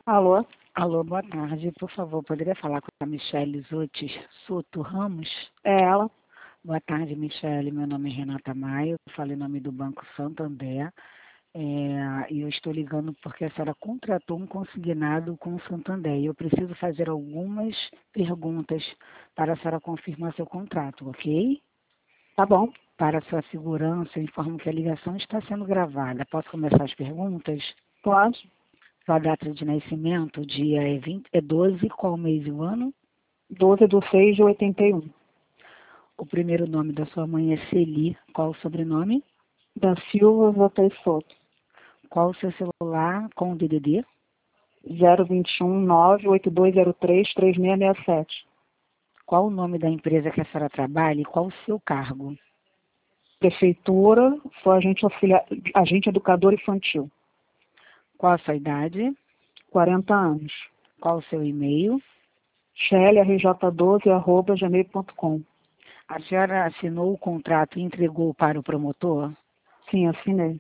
Alô? Alô, boa tarde. Por favor, poderia falar com a Michele Zotti Soto Ramos? É ela? Boa tarde, Michele. Meu nome é Renata Maia. Eu falo em nome do Banco Santander. E eu estou ligando porque a senhora contratou um consignado com o Santander. E eu preciso fazer algumas perguntas para a senhora confirmar seu contrato, ok? Tá bom. Para sua segurança, eu informo que a ligação está sendo gravada. Posso começar as perguntas? Pode? Sua data de nascimento, o dia é 12, qual o mês e o ano? 12/6/81. O primeiro nome da sua mãe é Celi. Qual o sobrenome? Da Silva Zotei Soto. Qual o seu celular com o DDD? 021-98203-3667. Qual o nome da empresa que a senhora trabalha e qual o seu cargo? Prefeitura, sou agente educador infantil. Qual a sua idade? 40 anos. Qual o seu e-mail? shelly.rj12@gmail.com. A senhora assinou o contrato e entregou para o promotor? Sim, assinei.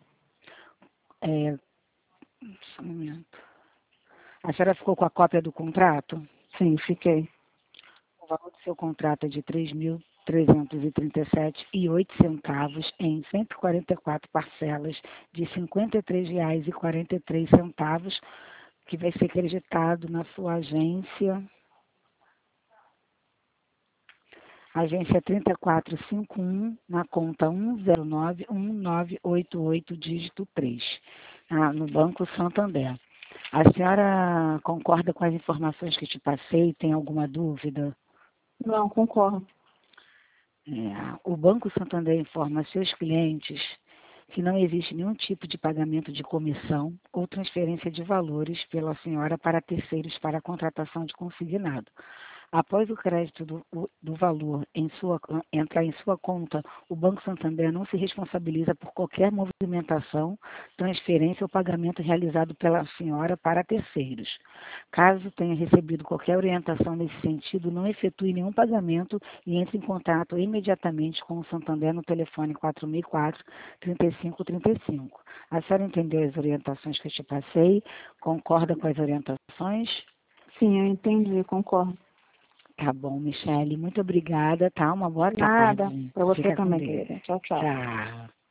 Só um momento. A senhora ficou com a cópia do contrato? Sim, fiquei. O valor do seu contrato é de R$ 3.337,08 em 144 parcelas de R$ 53,43, que vai ser acreditado na sua agência 3451, na conta 1091988, dígito 3, no Banco Santander. A senhora concorda com as informações que te passei? Tem alguma dúvida? Não, concordo. O Banco Santander informa seus clientes que não existe nenhum tipo de pagamento de comissão ou transferência de valores pela senhora para terceiros para a contratação de consignado. Após o crédito do valor entrar em sua conta, o Banco Santander não se responsabiliza por qualquer movimentação, transferência ou pagamento realizado pela senhora para terceiros. Caso tenha recebido qualquer orientação nesse sentido, não efetue nenhum pagamento e entre em contato imediatamente com o Santander no telefone 464-3535. A senhora entendeu as orientações que eu te passei? Concorda com as orientações? Sim, eu entendi, concordo. Tá bom, Michele. Muito obrigada, tá? Uma boa Nada. tarde. Para você Fica com também, Deus. querida. Tchau, tchau. Tchau.